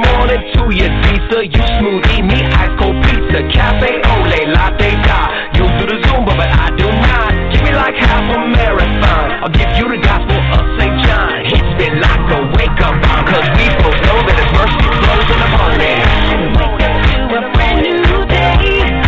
morning to your Caesar, you smoothie, me ice cold pizza, cafe ole, latte da. You do the Zumba, but I do not. Give me like half a marathon. I'll give you the gospel of St. John. Hits me like a wake-up bomb, cause we both know that his mercy flows in the morning. Wake up to a brand new day.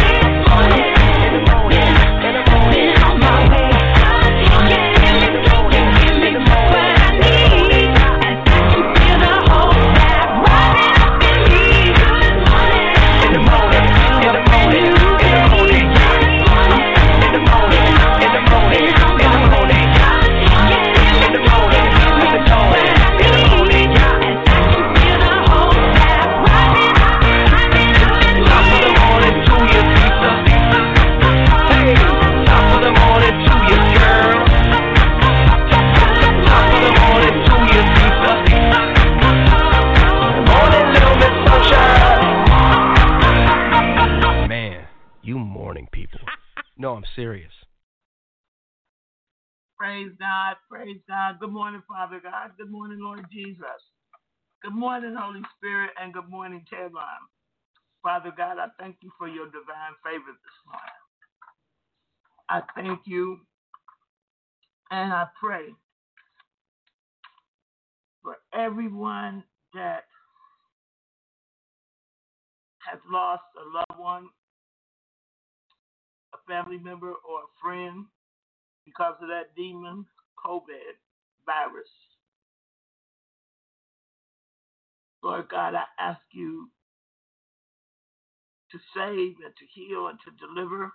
No, I'm serious. Praise God, praise God. Good morning, Father God. Good morning, Lord Jesus. Good morning, Holy Spirit, and good morning, Tedline. Father God, I thank you for your divine favor this morning. I thank you, and I pray for everyone that has lost a loved one, a family member, or a friend because of that demon, COVID virus. Lord God, I ask you to save and to heal and to deliver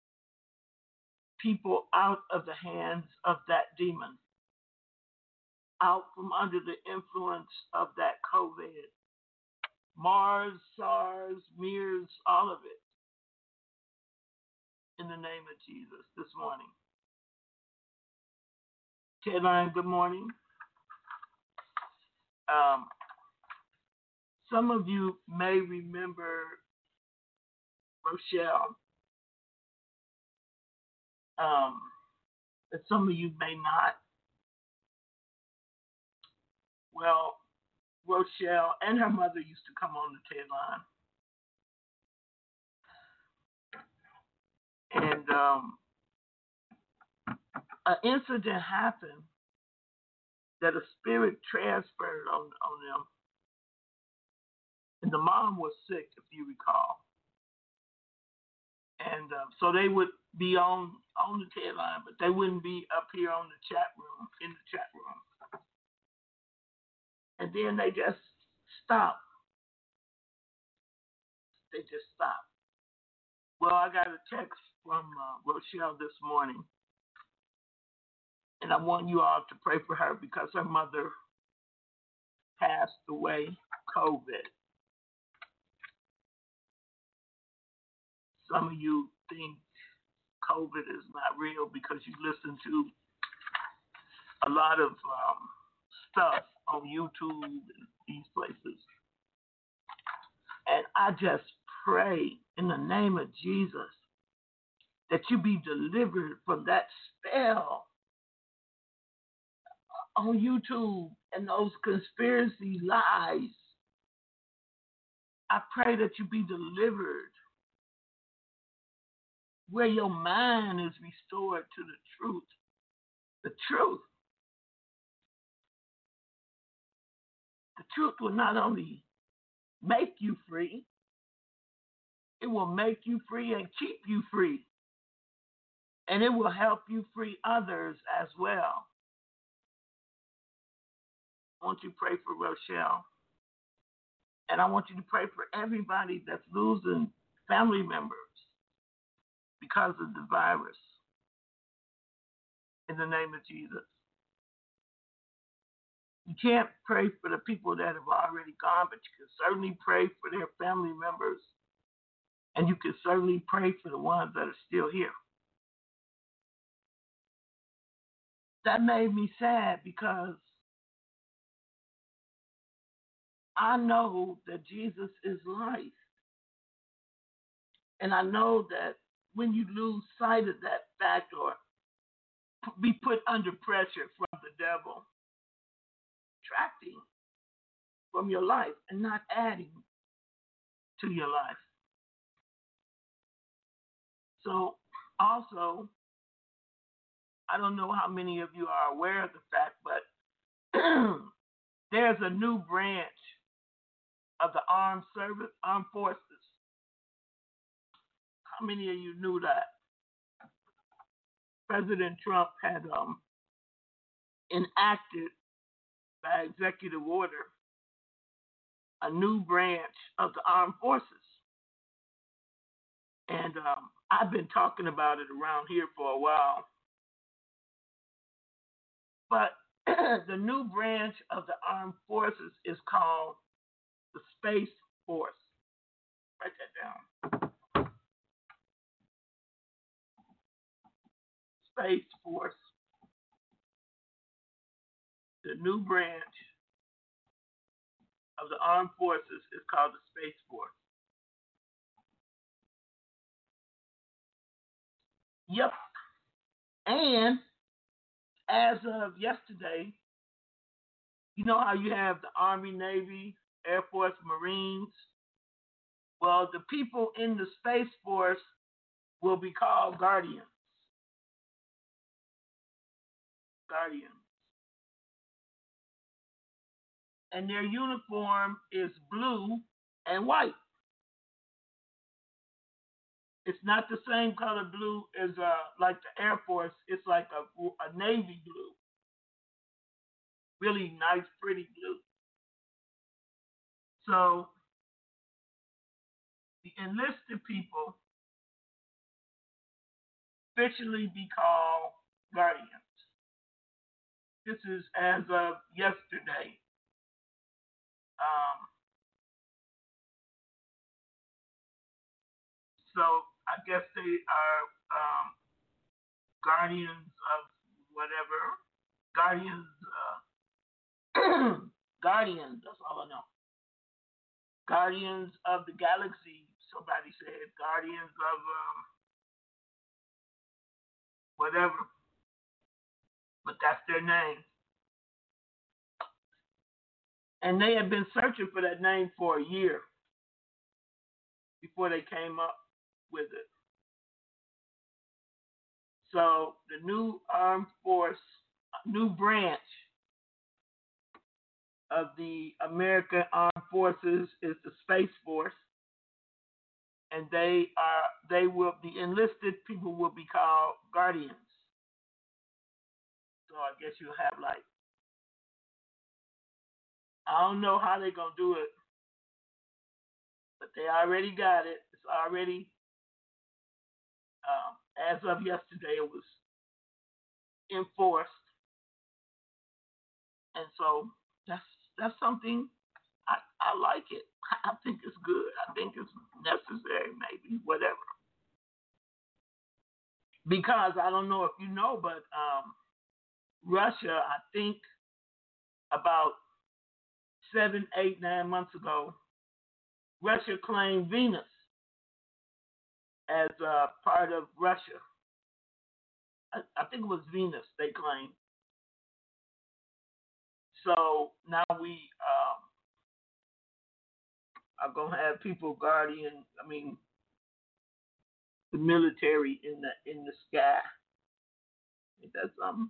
people out of the hands of that demon, out from under the influence of that COVID, Mars, SARS, MERS, all of it, in the name of Jesus this morning. Tedline, good morning. Some of you may remember Rochelle, but some of you may not. Well, Rochelle and her mother used to come on the Tedline. And an incident happened that a spirit transferred on them. And the mom was sick, if you recall. And so they would be on the Tedline, but they wouldn't be up here on the chat room, in the chat room. And then they just stopped. They just stopped. Well, I got a text from Rochelle this morning. And I want you all to pray for her because her mother passed away, COVID. Some of you think COVID is not real because you listen to a lot of stuff on YouTube and these places. And I just pray in the name of Jesus that you be delivered from that spell on YouTube and those conspiracy lies. I pray that you be delivered where your mind is restored to the truth. The truth. The truth will not only make you free, it will make you free and keep you free. And it will help you free others as well. I want you to pray for Rochelle. And I want you to pray for everybody that's losing family members because of the virus. In the name of Jesus. You can't pray for the people that have already gone, but you can certainly pray for their family members. And you can certainly pray for the ones that are still here. That made me sad because I know that Jesus is life. And I know that when you lose sight of that fact or be put under pressure from the devil, attracting from your life and not adding to your life. So, also, I don't know how many of you are aware of the fact, but there's a new branch of the armed forces. How many of you knew that? President Trump had enacted by executive order a new branch of the armed forces. And I've been talking about it around here for a while. But the new branch of the armed forces is called the Space Force. Write that down. Space Force. The new branch of the armed forces is called the Space Force. Yep. And as of yesterday, you know how you have the Army, Navy, Air Force, Marines? Well, the people in the Space Force will be called Guardians. Guardians. And their uniform is blue and white. It's not the same color blue as like the Air Force. It's like a navy blue. Really nice, pretty blue. So the enlisted people officially be called Guardians. This is as of yesterday. So I guess they are guardians of whatever. Guardians, guardians, that's all I know. Guardians of the Galaxy, somebody said. Guardians of whatever. But that's their name. And they had been searching for that name for a year before they came up with it. So the new armed force, new branch of the American Armed Forces is the Space Force, and the enlisted people will be called Guardians. So I guess you'll have like, I don't know how they're gonna do it, but they already got it. It's already as of yesterday, it was enforced, and so that's something I like it. I think it's good. I think it's necessary, maybe whatever. Because I don't know if you know, but Russia, I think about 7, 8, 9 months ago, Russia claimed Venus as a part of Russia. I think it was Venus they claimed. So now we are gonna have people the military in the sky. Ain't that something?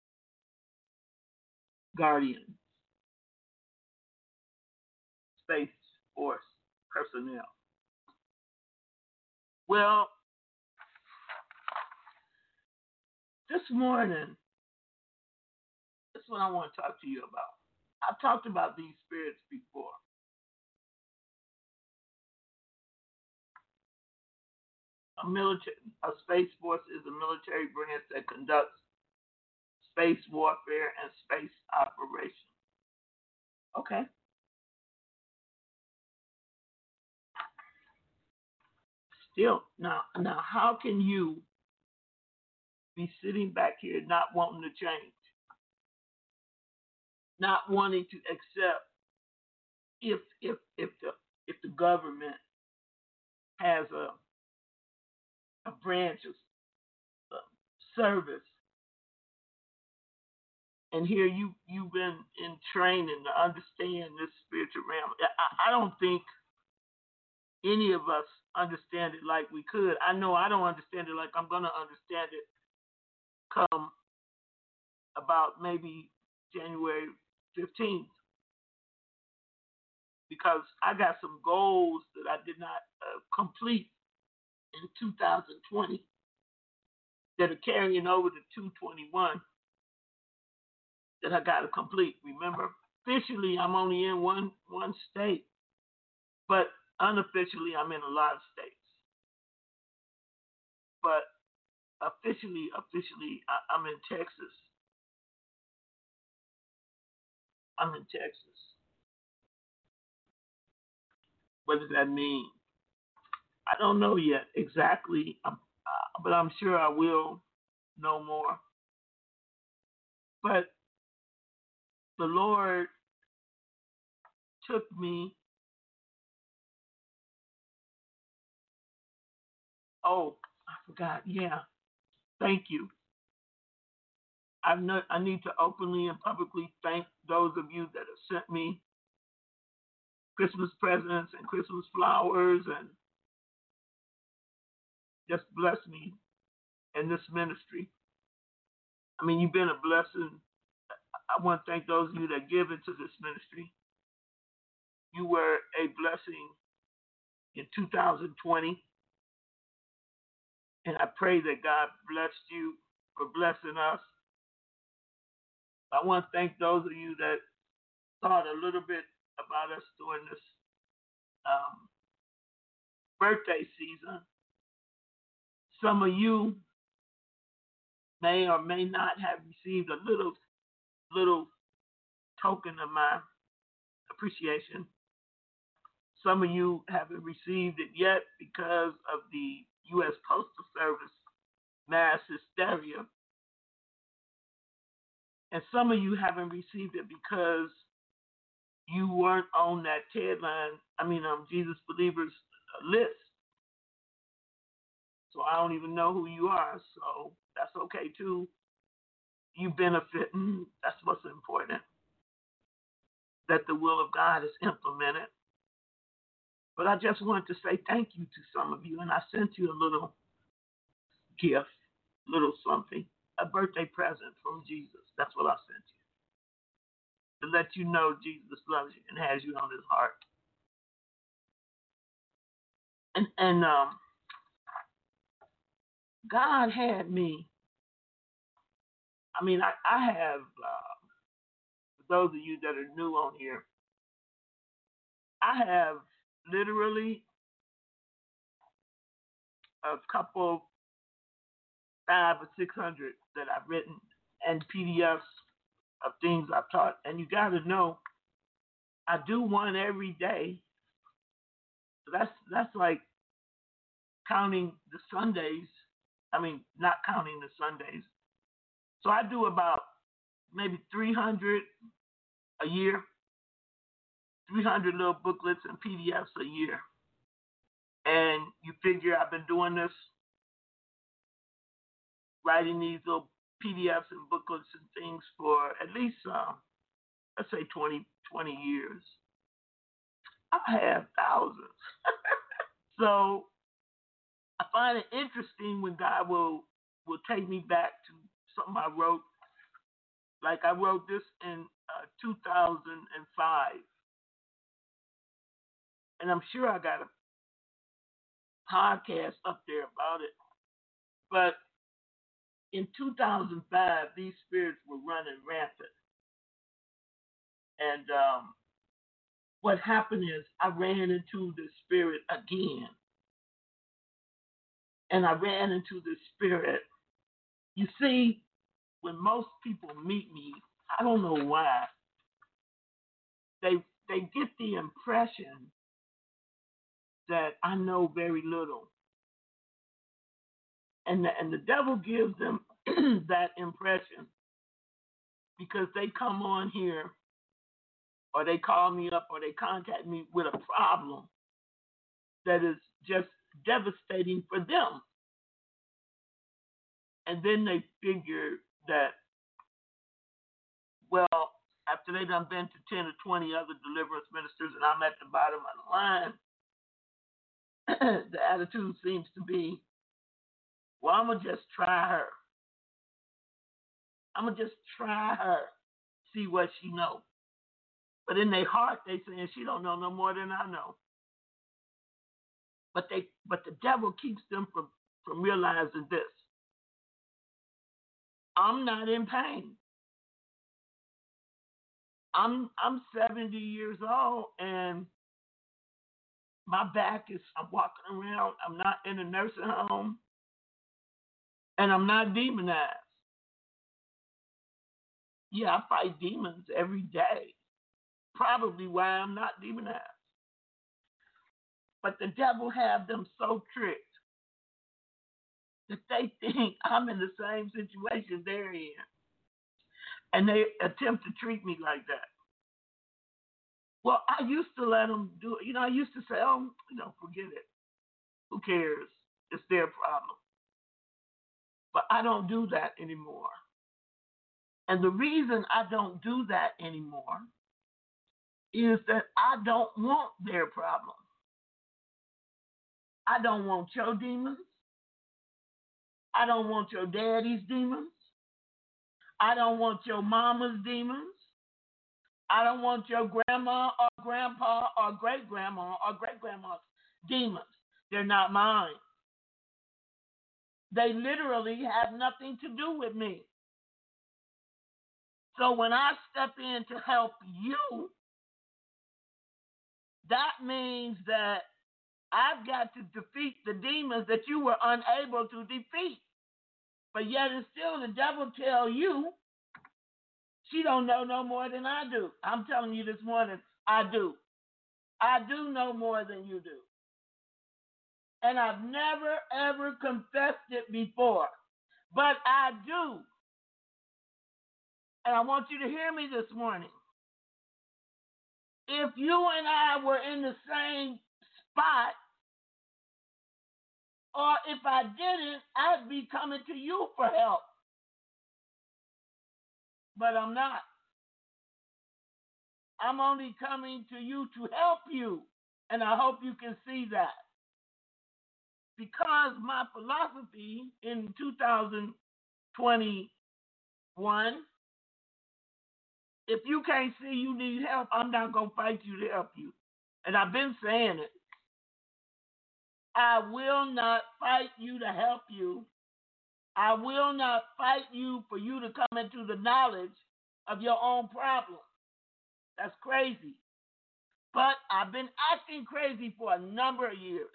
Guardian, Space Force personnel. Well, this morning, that's what I want to talk to you about. I've talked about these spirits before. A Space Force is a military branch that conducts space warfare and space operations. Okay. Still, now, how can you be sitting back here not wanting to change, not wanting to accept if the government has a branch of service And here you've been in training to understand this spiritual realm. I don't think any of us understand it like we could. I know I don't understand it like I'm gonna understand it come about maybe January 15th, because I got some goals that I did not complete in 2020 that are carrying over to 221 that I got to complete. Remember, officially I'm only in one state, but unofficially I'm in a lot of states. But officially, I'm in Texas. I'm in Texas. What does that mean? I don't know yet exactly, but I'm sure I will know more. But the Lord took me. Oh, I forgot. Yeah. Thank you. I need to openly and publicly thank those of you that have sent me Christmas presents and Christmas flowers and just bless me in this ministry. I mean, you've been a blessing. I want to thank those of you that give into this ministry. You were a blessing in 2020. And I pray that God blessed you for blessing us. I want to thank those of you that thought a little bit about us during this birthday season. Some of you may or may not have received a little token of my appreciation. Some of you haven't received it yet because of the U.S. Postal Service mass hysteria. And some of you haven't received it because you weren't on that Jesus Believers list. So I don't even know who you are, so that's okay too. You benefit, that's what's important. That the will of God is implemented. But I just wanted to say thank you to some of you, and I sent you a little gift, little something, a birthday present from Jesus. That's what I sent you. To let you know Jesus loves you and has you on his heart. And God had me. I have, for those of you that are new on here, I have literally a couple, 500 or 600 that I've written and PDFs of things I've taught. And you got to know, I do one every day. So that's like counting the Sundays. Not counting the Sundays. So I do about maybe 300 a year, 300 little booklets and PDFs a year. And you figure I've been doing this, writing these little PDFs and booklets and things for at least, let's say 20 years. I have thousands. So I find it interesting when God will take me back to something I wrote. Like I wrote this in 2005. And I'm sure I got a podcast up there about it. But in 2005, these spirits were running rampant. And what happened is I ran into the spirit again. And I ran into the spirit. You see, when most people meet me, I don't know why, they get the impression that I know very little. And the devil gives them that impression because they come on here or they call me up or they contact me with a problem that is just devastating for them. And then they figure that Well, after they done been to 10 or 20 other deliverance ministers and I'm at the bottom of the line, the attitude seems to be, well, I'm going to just try her. I'm going to just try her, see what she knows. But in their heart, they saying she don't know no more than I know. But the devil keeps them from realizing this. I'm not in pain. I'm 70 years old and my back is, I'm walking around, I'm not in a nursing home, and I'm not demonized. Yeah, I fight demons every day. Probably why I'm not demonized. But the devil have them so tricked that they think I'm in the same situation they're in. And they attempt to treat me like that. Well, I used to let them do it. I used to say, oh, forget it. Who cares? It's their problem. But I don't do that anymore. And the reason I don't do that anymore is that I don't want their problem. I don't want your demons. I don't want your daddy's demons. I don't want your mama's demons. I don't want your grandma or grandpa or great-grandma or great-grandma's demons. They're not mine. They literally have nothing to do with me. So when I step in to help you, that means that I've got to defeat the demons that you were unable to defeat. But yet and still the devil tell you, she don't know no more than I do. I'm telling you this morning, I do. I do know more than you do. And I've never, ever confessed it before. But I do. And I want you to hear me this morning. If you and I were in the same spot, or if I didn't, I'd be coming to you for help. But I'm not. I'm only coming to you to help you. And I hope you can see that. Because my philosophy in 2021, if you can't see you need help, I'm not going to fight you to help you. And I've been saying it. I will not fight you to help you. I will not fight you for you to come into the knowledge of your own problem. That's crazy. But I've been acting crazy for a number of years.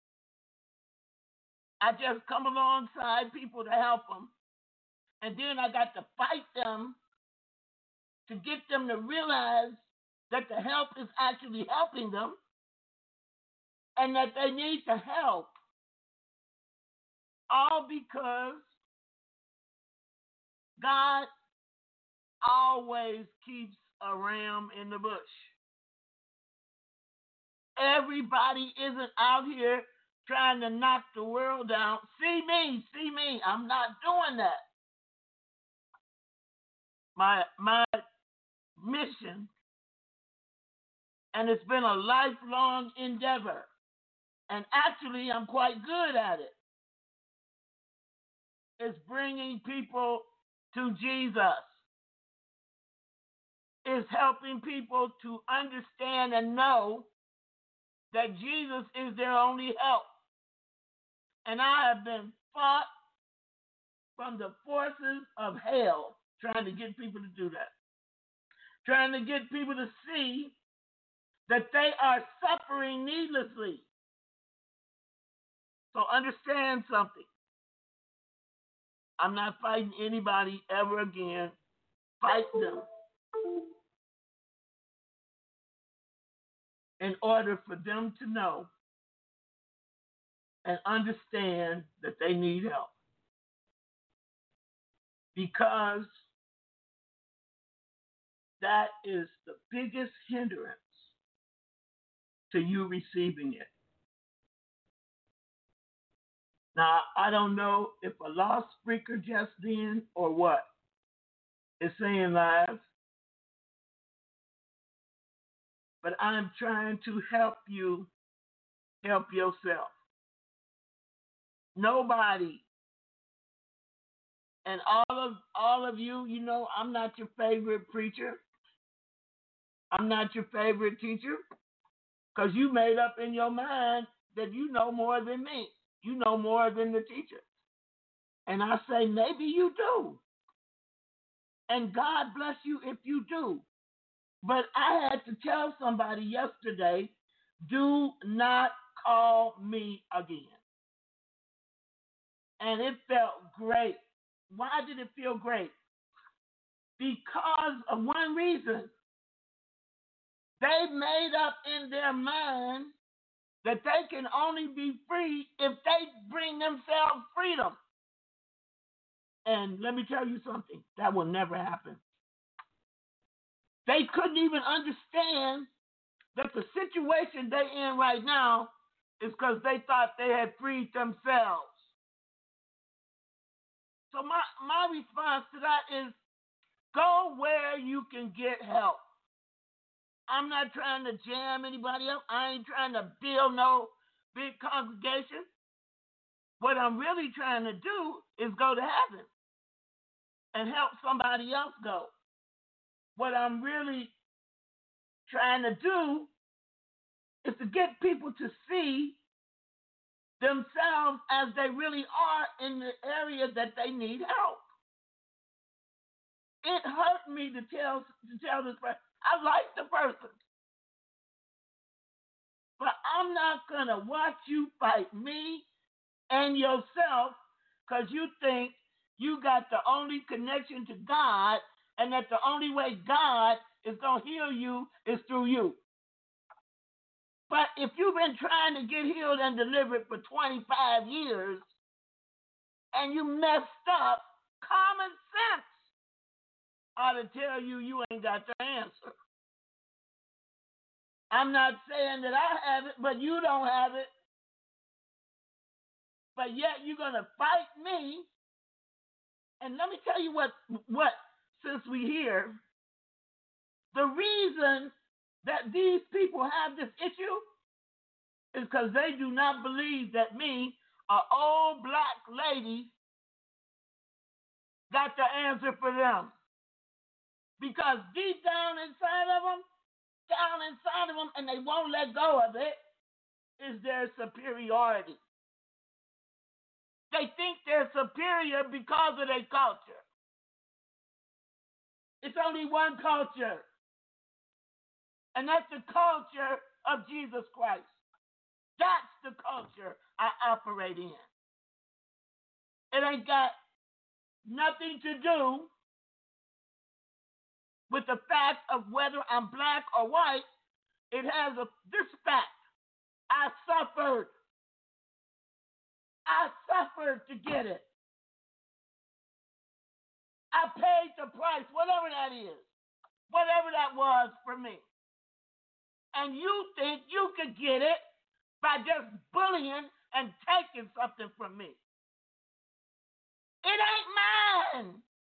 I just come alongside people to help them. And then I got to fight them to get them to realize that the help is actually helping them and that they need to help. All because God always keeps a ram in the bush. Everybody isn't out here trying to knock the world down. See me. I'm not doing that. My mission, and it's been a lifelong endeavor, and actually I'm quite good at it, is bringing people to Jesus. Is helping people to understand and know that Jesus is their only help. And I have been fought from the forces of hell trying to get people to do that. Trying to get people to see that they are suffering needlessly. So understand something. I'm not fighting anybody ever again. Fight them. In order for them to know and understand that they need help. Because that is the biggest hindrance to you receiving it. Now, I don't know if a lost speaker just then or what is saying live, but I'm trying to help you help yourself. Nobody, and all of you, you know, I'm not your favorite preacher. I'm not your favorite teacher, because you made up in your mind that you know more than me. You know more than the teacher. And I say, maybe you do. And God bless you if you do. But I had to tell somebody yesterday, do not call me again. And it felt great. Why did it feel great? Because of one reason. They made up in their mind that they can only be free if they bring themselves freedom. And let me tell you something, that will never happen. They couldn't even understand that the situation they're in right now is because they thought they had freed themselves. So my response to that is, go where you can get help. I'm not trying to jam anybody up. I ain't trying to build no big congregation. What I'm really trying to do is go to heaven and help somebody else go. What I'm really trying to do is to get people to see themselves as they really are in the area that they need help. It hurt me to tell this person. I like the person. But I'm not going to watch you fight me and yourself because you think you got the only connection to God and that the only way God is going to heal you is through you. But if you've been trying to get healed and delivered for 25 years and you messed up, common sense ought to tell you you ain't got the answer. I'm not saying that I have it, but you don't have it. But yet you're going to fight me. And let me tell you what, since we're here, the reason that these people have this issue is because they do not believe that me, an old black lady, got the answer for them. Because deep down inside of them, and they won't let go of it, is their superiority. They think they're superior because of their culture. It's only one culture, and that's the culture of Jesus Christ. That's the culture I operate in. It ain't got nothing to do with the fact of whether I'm black or white. It has this fact. I suffered to get it. I paid the price, whatever that is, whatever that was for me. And you think you could get it by just bullying and taking something from me. It ain't mine.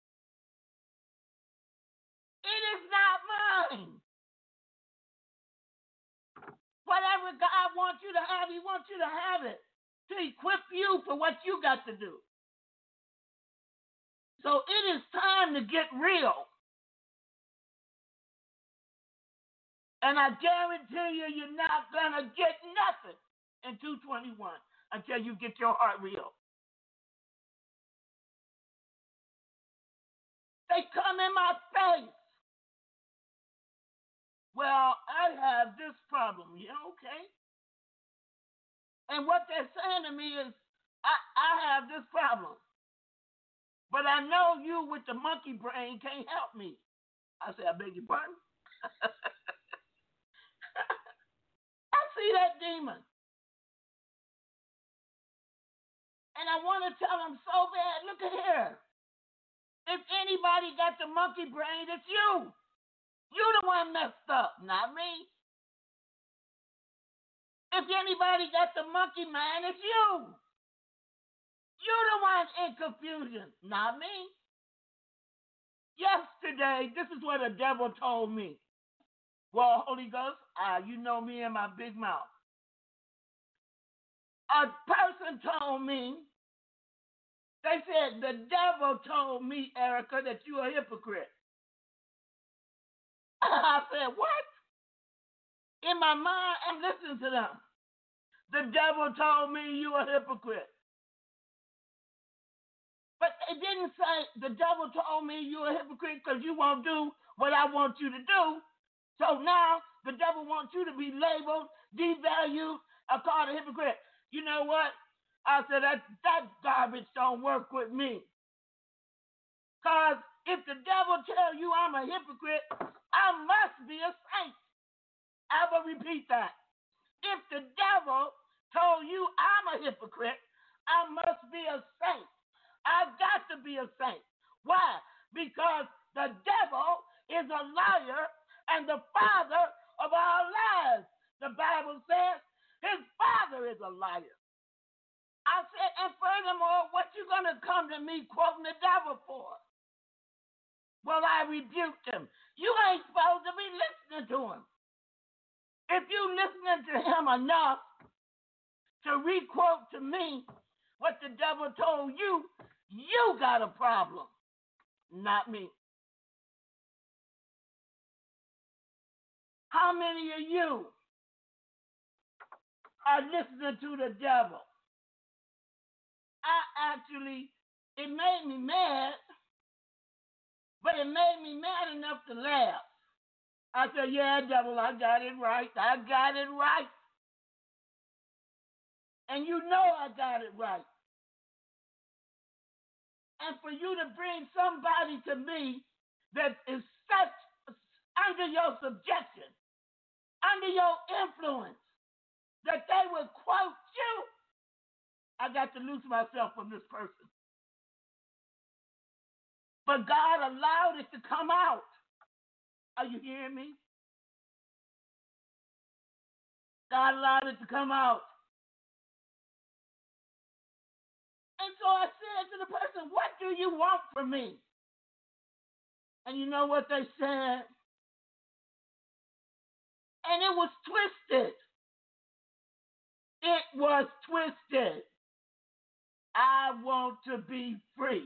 It is not mine. Whatever God wants you to have, He wants you to have it to equip you for what you got to do. So it is time to get real. And I guarantee you, you're not going to get nothing in 221 until you get your heart real. They come in my face. Well, I have this problem. Yeah, okay. And what they're saying to me is, I have this problem. But I know you with the monkey brain can't help me. I say, I beg your pardon? I see that demon. And I want to tell them so bad, look at here. If anybody got the monkey brain, it's you. You the one messed up, not me. If anybody got the monkey mind, it's you. You the one in confusion, not me. Yesterday, this is what the devil told me. Well, Holy Ghost, you know me and my big mouth. A person told me, they said, the devil told me, Erica, that you're a hypocrite. I said, what? In my mind, I'm listening to them. The devil told me you're a hypocrite. But it didn't say the devil told me you're a hypocrite because you won't do what I want you to do. So now the devil wants you to be labeled, devalued, or called a hypocrite. You know what? I said that garbage don't work with me. Because if the devil tell you I'm a hypocrite, I must be a saint. I will repeat that. If the devil told you I'm a hypocrite, I must be a saint. I've got to be a saint. Why? Because the devil is a liar and the father of our lies. The Bible says his father is a liar. I said, and furthermore, what you going to come to me quoting the devil for? Well, I rebuked him. You ain't supposed to be listening to him. If you listening to him enough to requote to me what the devil told you, you got a problem, not me. How many of you are listening to the devil? It made me mad, but it made me mad enough to laugh. I said, yeah, devil, I got it right. I got it right. And you know I got it right. And for you to bring somebody to me that is such under your subjection, under your influence, that they would quote you, I got to loose myself from this person. But God allowed it to come out. Are you hearing me? God allowed it to come out. And so I said to the person, what do you want from me? And you know what they said? And it was twisted. It was twisted. I want to be free.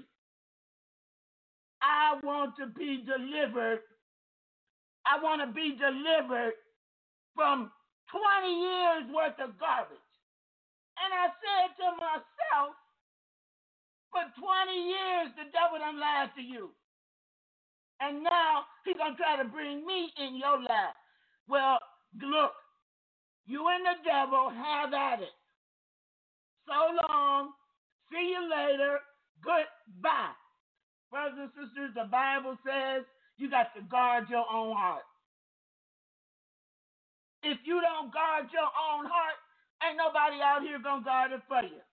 I want to be delivered. I want to be delivered from 20 years worth of garbage. And I said to myself, for 20 years, the devil done lied to you. And now he's going to try to bring me in your life. Well, look, you and the devil have at it. So long. See you later. Goodbye. Brothers and sisters, the Bible says you got to guard your own heart. If you don't guard your own heart, ain't nobody out here going to guard it for you.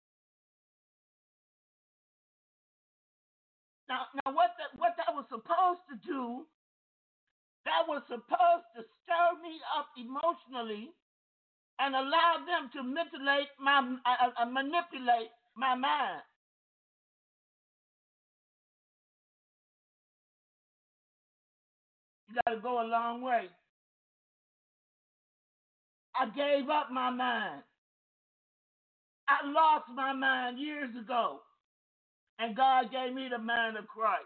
Now what that was supposed to do, that was supposed to stir me up emotionally and allow them to manipulate my mind. You got to go a long way. I gave up my mind. I lost my mind years ago. And God gave me the mind of Christ.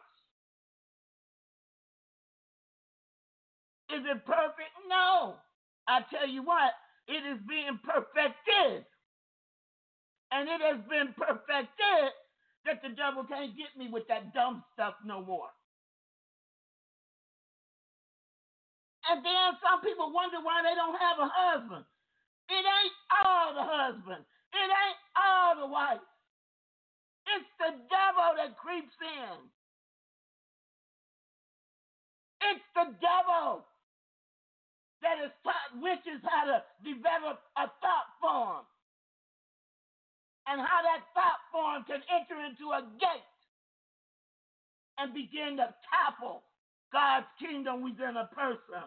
Is it perfect? No. I tell you what, it is being perfected. And it has been perfected that the devil can't get me with that dumb stuff no more. And then some people wonder why they don't have a husband. It ain't all the husband. It ain't all the wife. It's the devil that creeps in. It's the devil that has taught witches how to develop a thought form and how that thought form can enter into a gate and begin to topple God's kingdom within a person.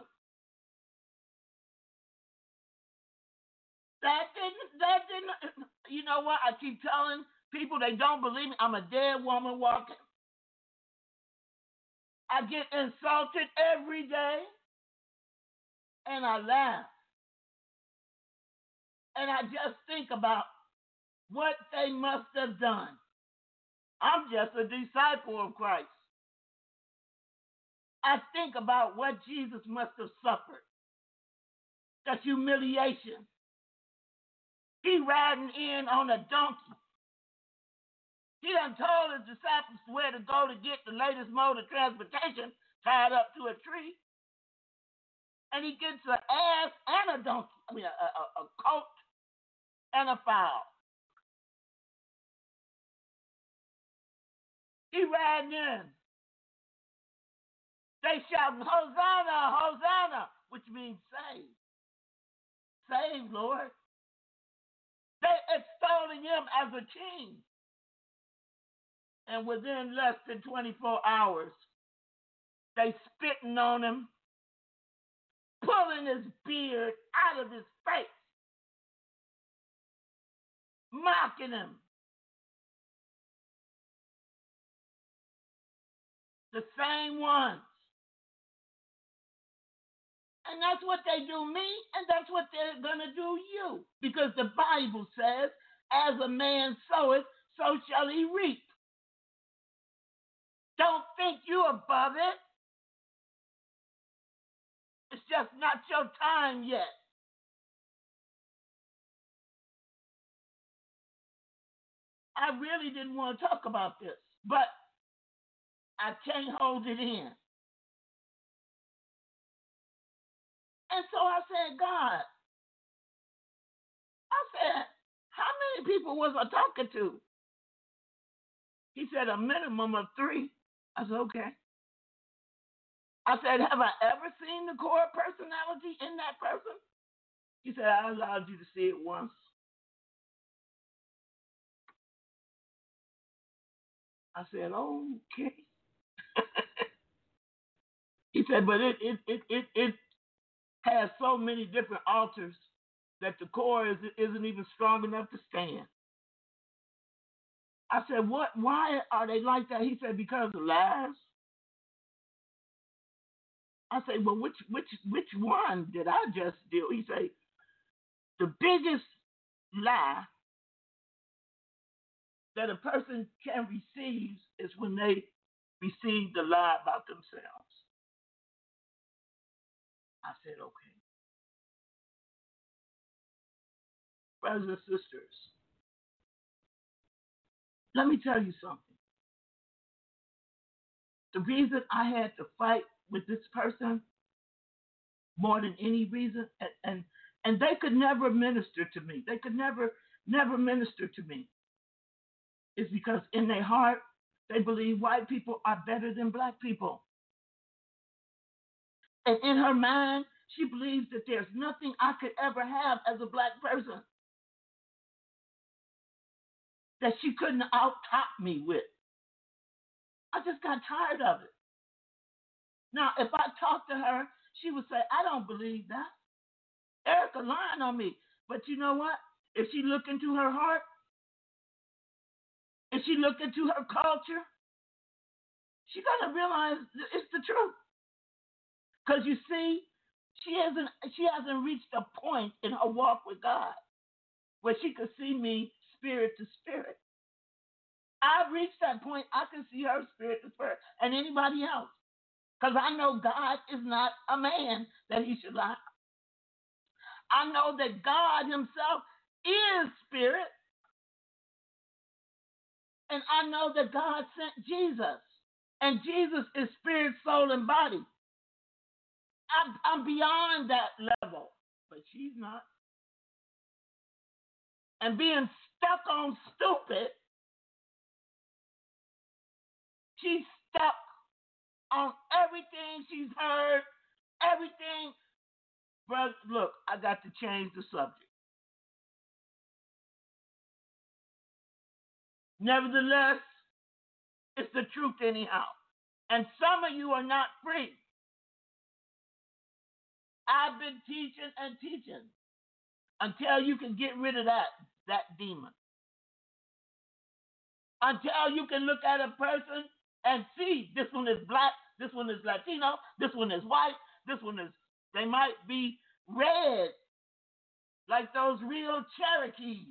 That didn't, you know what? I keep telling people they don't believe me. I'm a dead woman walking. I get insulted every day. and I laugh. And I just think about what they must have done. I'm just a disciple of Christ. I think about what Jesus must have suffered. The humiliation. He riding in on a donkey. He done told his disciples where to go to get the latest mode of transportation, tied up to a tree. And he gets an ass and a donkey. A coat and a fowl. He riding in. They shouting, Hosanna, Hosanna, which means save. Save, Lord. They extolling him as a king. And within less than 24 hours, they spitting on him, pulling his beard out of his face, mocking him. The same ones. And that's what they do me, and that's what they're going to do you. Because the Bible says, as a man soweth, so shall he reap. Don't think you're above it. It's just not your time yet. I really didn't want to talk about this, but I can't hold it in. And so I said, God, how many people was I talking to? He said, a minimum of 3. I said, okay. I said, have I ever seen the core personality in that person? He said, I allowed you to see it once. I said, okay. He said, but it has so many different altars that the core isn't even strong enough to stand. I said, what? Why are they like that? He said, because of lies. I said, well, which one did I just deal? He said, the biggest lie that a person can receive is when they receive the lie about themselves. I said, okay. Brothers and sisters, let me tell you something. The reason I had to fight with this person more than any reason, and they could never minister to me. They could never minister to me. Is because in their heart, they believe white people are better than black people. And in her mind, she believes that there's nothing I could ever have as a black person that she couldn't out-top me with. I just got tired of it. Now, if I talked to her, she would say, I don't believe that. Erica lying on me. But you know what? If she look into her heart, if she look into her culture, she's going to realize it's the truth. Because you see, she hasn't reached a point in her walk with God where she could see me spirit to spirit. I've reached that point. I can see her spirit to spirit and anybody else. Because I know God is not a man that he should lie. I know that God himself is spirit. And I know that God sent Jesus. And Jesus is spirit, soul, and body. I'm beyond that level. But she's not. And being stuck on stupid, she's stuck on everything she's heard, everything. Brother, look, I got to change the subject. Nevertheless, it's the truth anyhow. And some of you are not free. I've been teaching and teaching until you can get rid of that demon. Until you can look at a person and see this one is black, this one is Latino, this one is white, this one is They might be red, like those real Cherokees.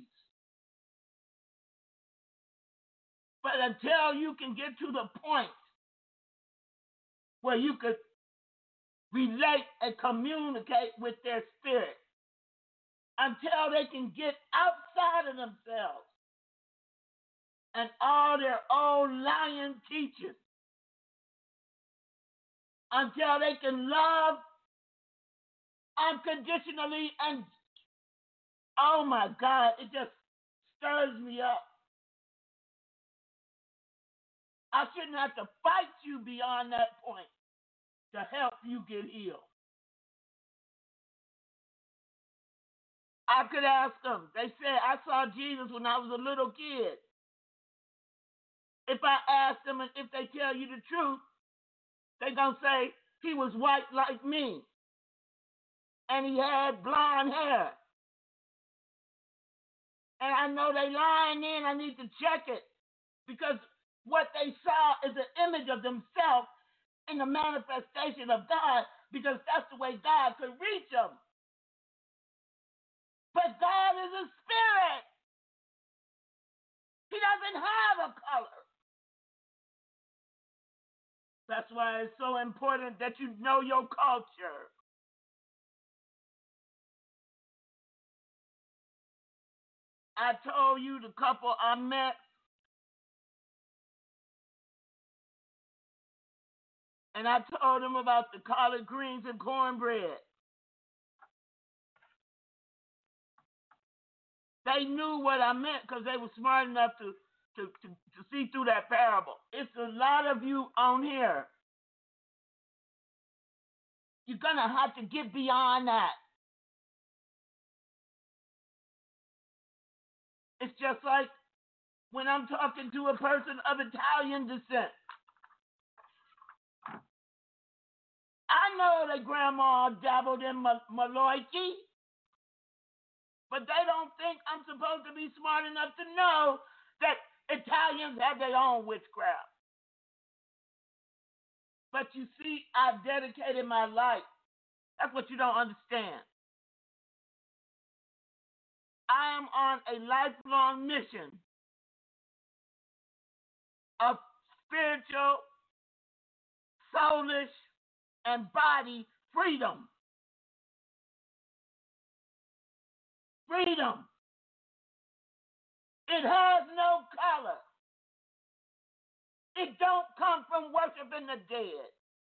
But until you can get to the point where you could relate and communicate with their spirit, until they can get outside of themselves and all their old lying teaching, until they can love unconditionally, and oh my God, it just stirs me up. I shouldn't have to fight you beyond that point to help you get healed. I could ask them. They said, I saw Jesus when I was a little kid. If I ask them and if they tell you the truth, they're going to say he was white like me and he had blonde hair. And I know they lying in. I need to check it because what they saw is an image of themselves in the manifestation of God, because that's the way God could reach them. But God is a spirit. He doesn't have a color. That's why it's so important that you know your culture. I told you the couple I met, and I told them about the collard greens and cornbread. They knew what I meant because they were smart enough to see through that parable. It's a lot of you on here. You're going to have to get beyond that. It's just like when I'm talking to a person of Italian descent. I know that grandma dabbled in Maloiki, but they don't think I'm supposed to be smart enough to know that Italians have their own witchcraft. But you see, I've dedicated my life. That's what you don't understand. I am on a lifelong mission of spiritual, soulish, and body freedom. Freedom. It has no color. It don't come from worshiping the dead.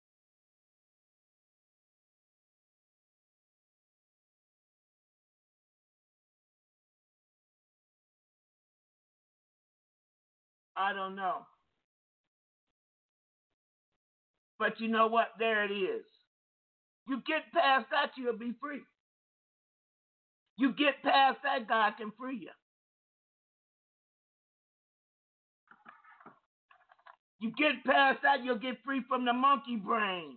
I don't know. But you know what? There it is. You get past that, you'll be free. You get past that, God can free you. You get past that, you'll get free from the monkey brain.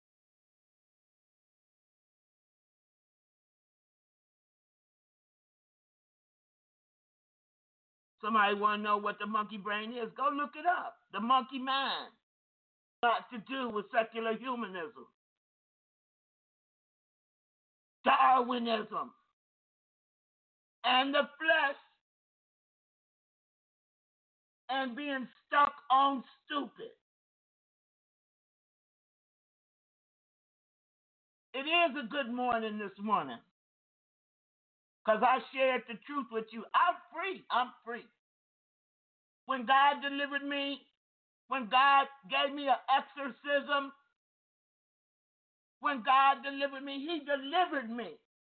Somebody want to know what the monkey brain is? Go look it up. The monkey mind. Got to do with secular humanism, Darwinism, and the flesh, and being stuck on stupid. It is a good morning this morning because I shared the truth with you. I'm free. I'm free. When God delivered me, when God gave me an exorcism, when God delivered me, he delivered me.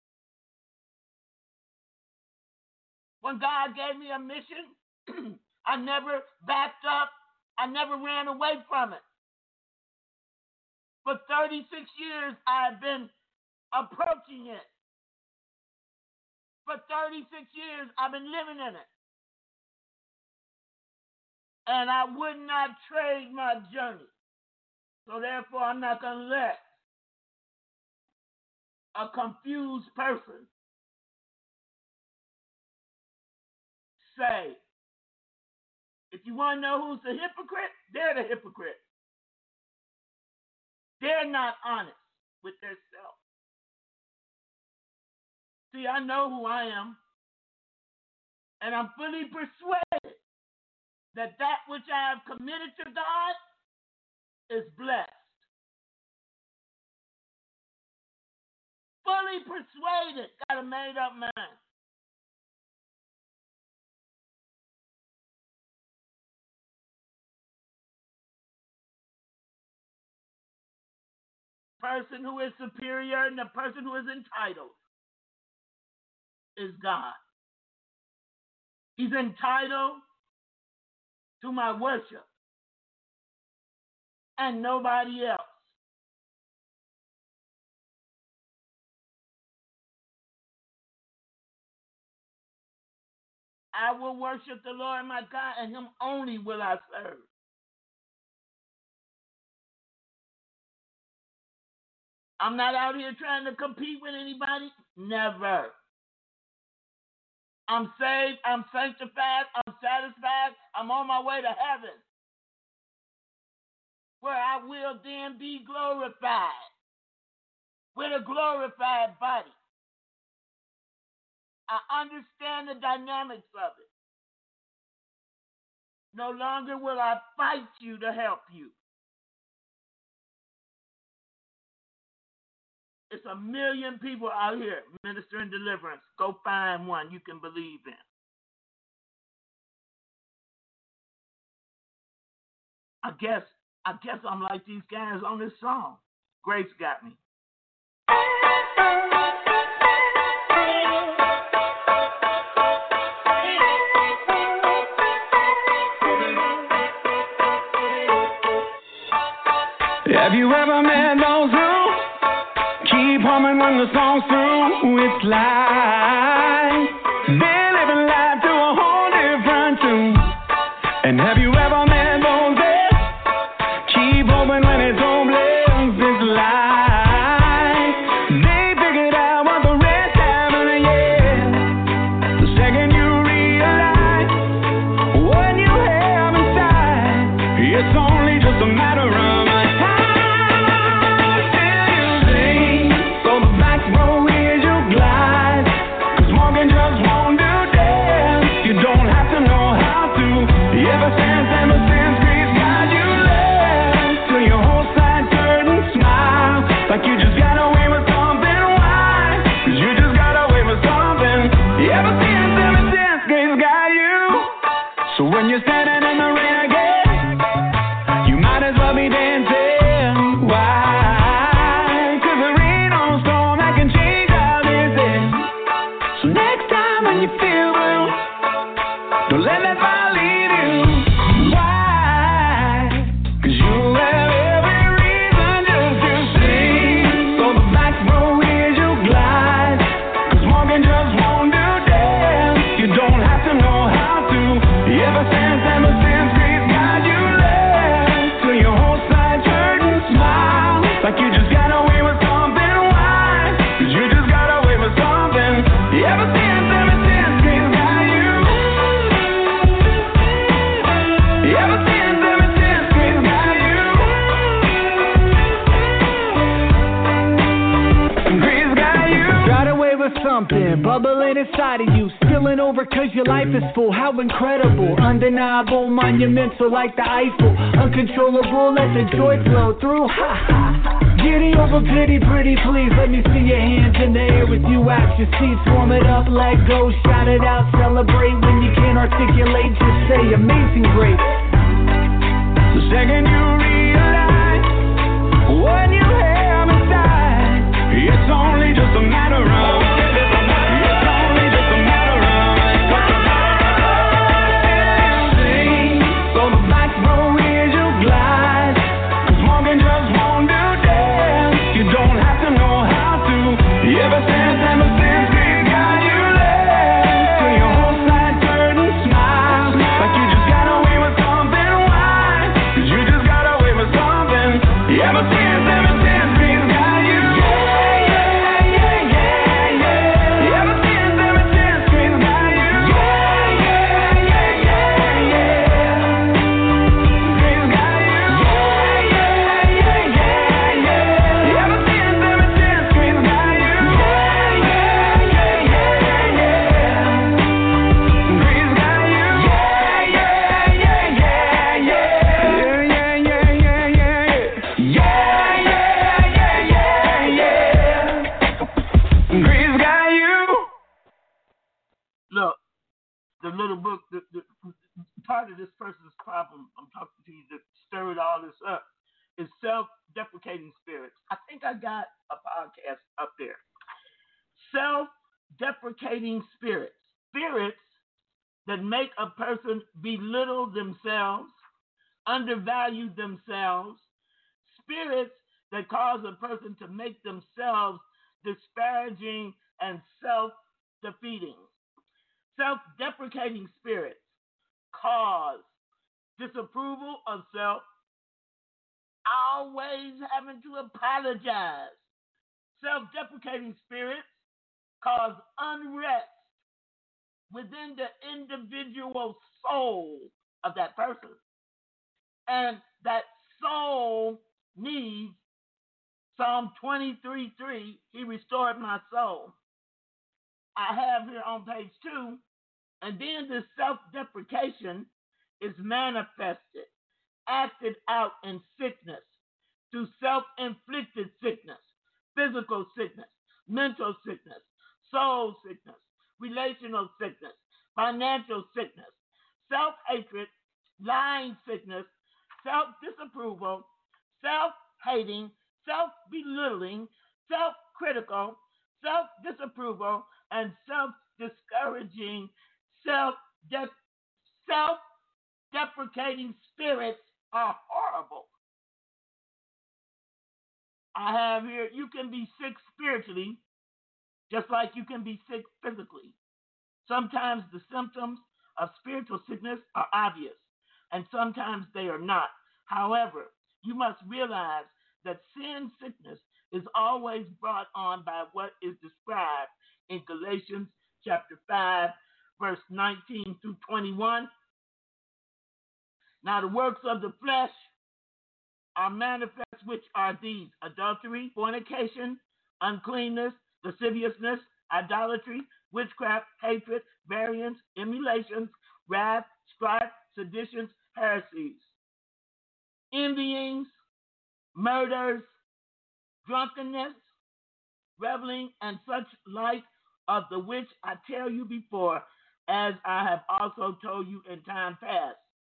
When God gave me a mission, I never backed up. I never ran away from it. For 36 years, I've been approaching it. For 36 years, I've been living in it. And I would not trade my journey. So therefore, I'm not going to let a confused person say, if you want to know who's the hypocrite, they're the hypocrite. They're not honest with themselves. See, I know who I am, and I'm fully persuaded that which I have committed to God is blessed. Fully persuaded, got a made up mind. Person who is superior and the person who is entitled is God. He's entitled to my worship and nobody else. I will worship the Lord my God, and him only will I serve. I'm not out here trying to compete with anybody. Never. I'm saved, I'm sanctified, I'm satisfied, I'm on my way to heaven, where I will then be glorified with a glorified body. I understand the dynamics of it. No longer will I fight you to help you. It's a million people out here ministering deliverance. Go find one you can believe in. I guess I'm like these guys on this song. Grace got me. Have you ever met those who keep humming when the song's through? It's like they're living life to a whole different tune. And have you ever met those that keep hoping when it's hopeless? It's like they figured out what the rest haven't yet. The second you realize what you have inside, it's only just a matter of bubbling inside of you, spilling over cause your life is full. How incredible, undeniable, monumental like the Eiffel. Uncontrollable, let the joy flow through. Ha ha. Giddy over pity, pretty please. Let me see your hands in the air with you out your seats. Warm it up, let go, shout it out, celebrate. When you can't articulate, just say amazing grace. The second you realize what you have inside, it's only just a matter of you just got the little book, the part of this person's problem I'm talking to you that stirred all this up is self-deprecating spirits. I think I got a podcast up there. Self-deprecating spirits. Spirits that make a person belittle themselves, undervalue themselves. Spirits that cause a person to make themselves disparaging and self-defeating. Self-deprecating spirits cause disapproval of self, always having to apologize. Self-deprecating spirits cause unrest within the individual soul of that person. And that soul needs Psalm 23:3, he restored my soul. I have here on page 2, and then this self-deprecation is manifested, acted out in sickness, through self-inflicted sickness, physical sickness, mental sickness, soul sickness, relational sickness, financial sickness, self-hatred, lying sickness, self-disapproval, self-hating, self-belittling, self-critical, self-disapproval, and self-discouraging, self-deprecating spirits are horrible. I have here, you can be sick spiritually, just like you can be sick physically. Sometimes the symptoms of spiritual sickness are obvious, and sometimes they are not. However, you must realize that sin sickness is always brought on by what is described in Galatians chapter 5, verse 19 through 21. Now the works of the flesh are manifest, which are these: adultery, fornication, uncleanness, lasciviousness, idolatry, witchcraft, hatred, variance, emulations, wrath, strife, seditions, heresies, envyings, murders, drunkenness, reveling, and such like, of the which I tell you before, as I have also told you in time past.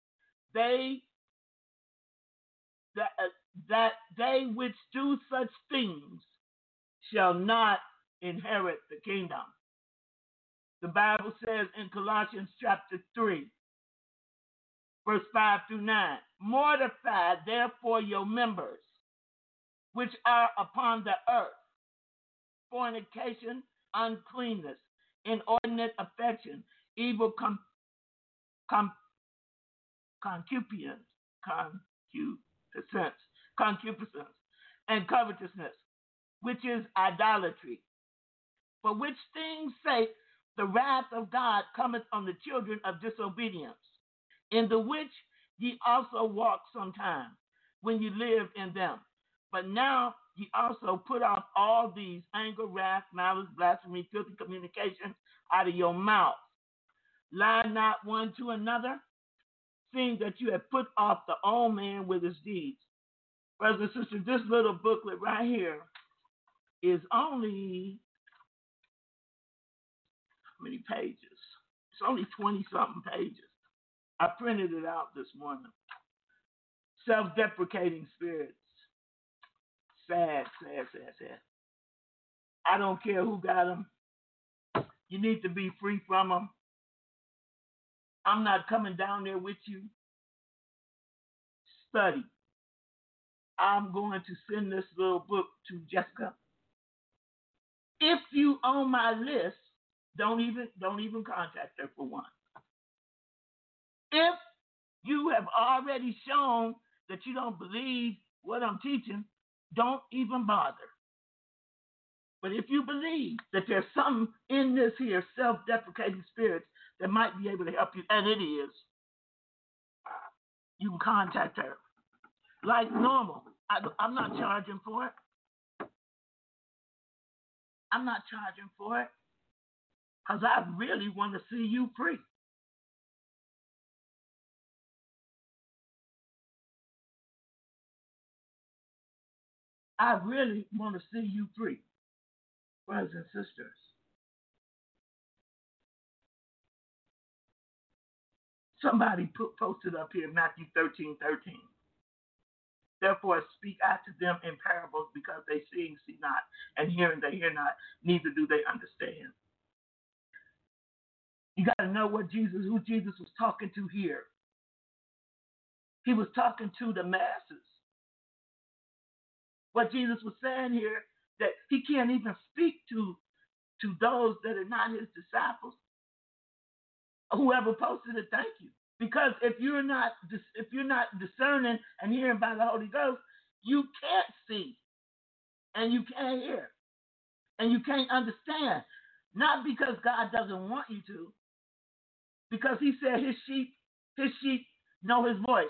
That they which do such things shall not inherit the kingdom. The Bible says in Colossians chapter 3, verse 5 through 9, mortify therefore your members which are upon the earth, fornication, uncleanness, inordinate affection, evil concupiscence, and covetousness, which is idolatry. For which things' sake the wrath of God cometh on the children of disobedience, in the which ye also walked sometime, when ye lived in them. But now ye also put off all these: anger, wrath, malice, blasphemy, filthy communication out of your mouth. Lie not one to another, seeing that you have put off the old man with his deeds. Brothers and sisters, this little booklet right here is only, how many pages? It's only 20-something pages. I printed it out this morning. Self-deprecating spirits. Sad, sad, sad, sad. I don't care who got them. You need to be free from them. I'm not coming down there with you. Study. I'm going to send this little book to Jessica. If you on my list, don't even contact her for one. If you have already shown that you don't believe what I'm teaching, don't even bother. But if you believe that there's something in this here self-deprecating spirits that might be able to help you, and it is, you can contact her. Like normal. I'm not charging for it. I'm not charging for it because I really want to see you free. I really want to see you free, brothers and sisters. Somebody posted up here, Matthew 13:13. Therefore speak I to them in parables, because they see not, and hearing they hear not, neither do they understand. You got to know who Jesus was talking to here. He was talking to the masses. What Jesus was saying here, that he can't even speak to those that are not his disciples. Whoever posted it, thank you. Because if you're not discerning and hearing by the Holy Ghost, you can't see, and you can't hear, and you can't understand. Not because God doesn't want you to, because he said his sheep know his voice,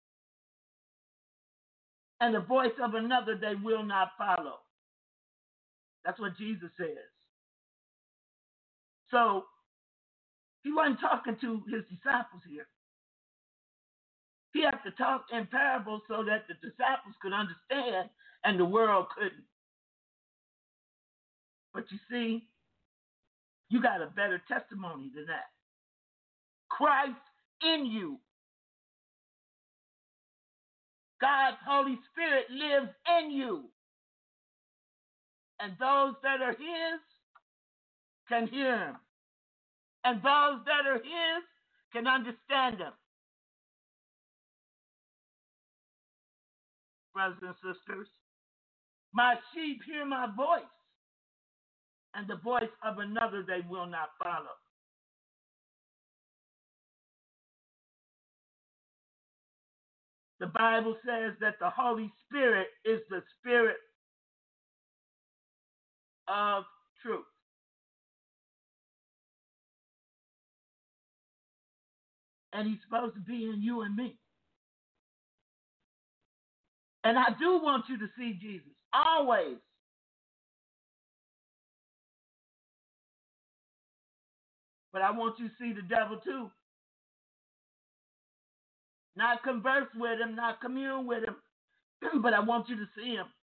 and the voice of another they will not follow. That's what Jesus says. So he wasn't talking to his disciples here. He had to talk in parables so that the disciples could understand and the world couldn't. But you see, you got a better testimony than that. Christ in you. God's Holy Spirit lives in you. And those that are his can hear him. And those that are his can understand him. Brothers and sisters, my sheep hear my voice, and the voice of another they will not follow. The Bible says that the Holy Spirit is the Spirit of truth. And he's supposed to be in you and me. And I do want you to see Jesus, always. But I want you to see the devil too. Not converse with him, not commune with him, but I want you to see him.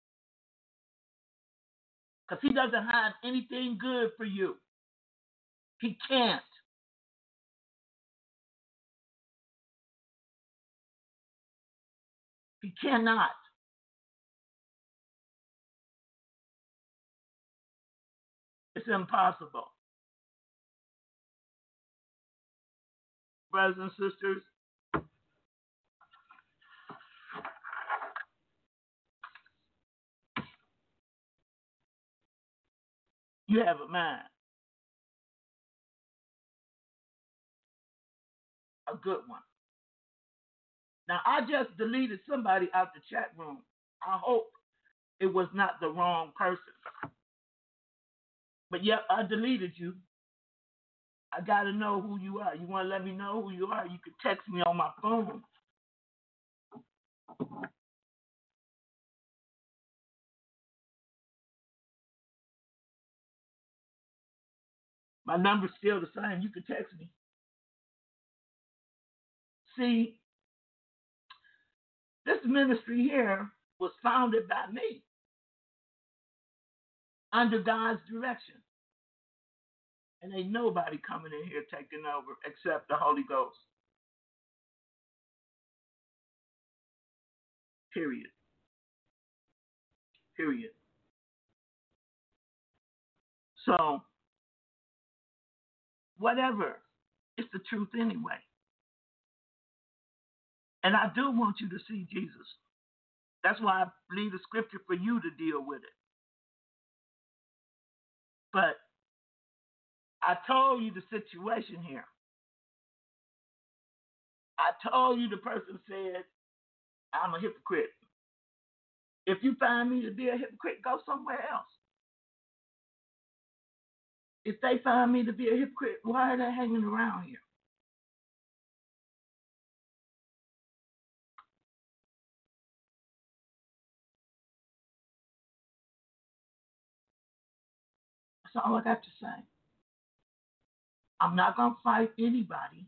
Because he doesn't have anything good for you. He can't. He cannot. It's impossible. Brothers and sisters, you have a mind. A good one. Now, I just deleted somebody out the chat room. I hope it was not the wrong person. But yep, I deleted you. I got to know who you are. You want to let me know who you are? You can text me on my phone. My number's still the same. You can text me. See, this ministry here was founded by me under God's direction. And ain't nobody coming in here taking over except the Holy Ghost. Period. Period. So, whatever, it's the truth anyway. And I do want you to see Jesus. That's why I leave the scripture for you to deal with it. But I told you the situation here. I told you the person said, I'm a hypocrite. If you find me to be a hypocrite, go somewhere else. If they find me to be a hypocrite, why are they hanging around here? That's all I got to say. I'm not going to fight anybody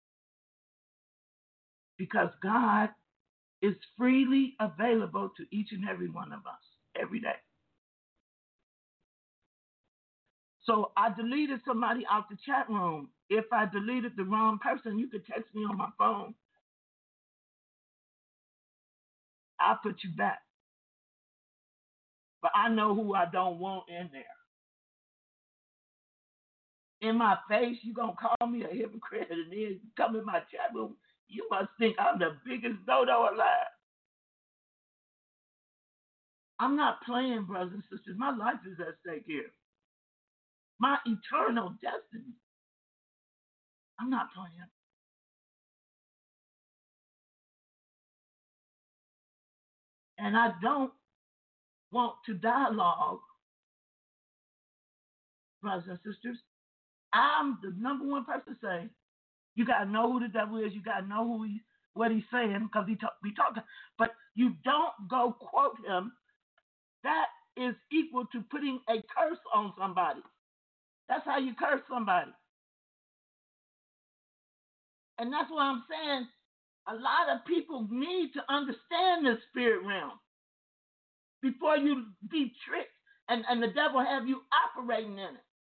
because God is freely available to each and every one of us every day. So I deleted somebody out the chat room. If I deleted the wrong person, you could text me on my phone. I'll put you back. But I know who I don't want in there. In my face, you going to call me a hypocrite, and then you come in my chat room, you must think I'm the biggest dodo alive. I'm not playing, brothers and sisters. My life is at stake here. My eternal destiny. I'm not playing. And I don't want to dialogue, brothers and sisters. I'm the number one person to say, you got to know who the devil is. You got to know what he's saying, because he be talking. But you don't go quote him. That is equal to putting a curse on somebody. That's how you curse somebody. And that's why I'm saying a lot of people need to understand the spirit realm before you be tricked and the devil have you operating in it.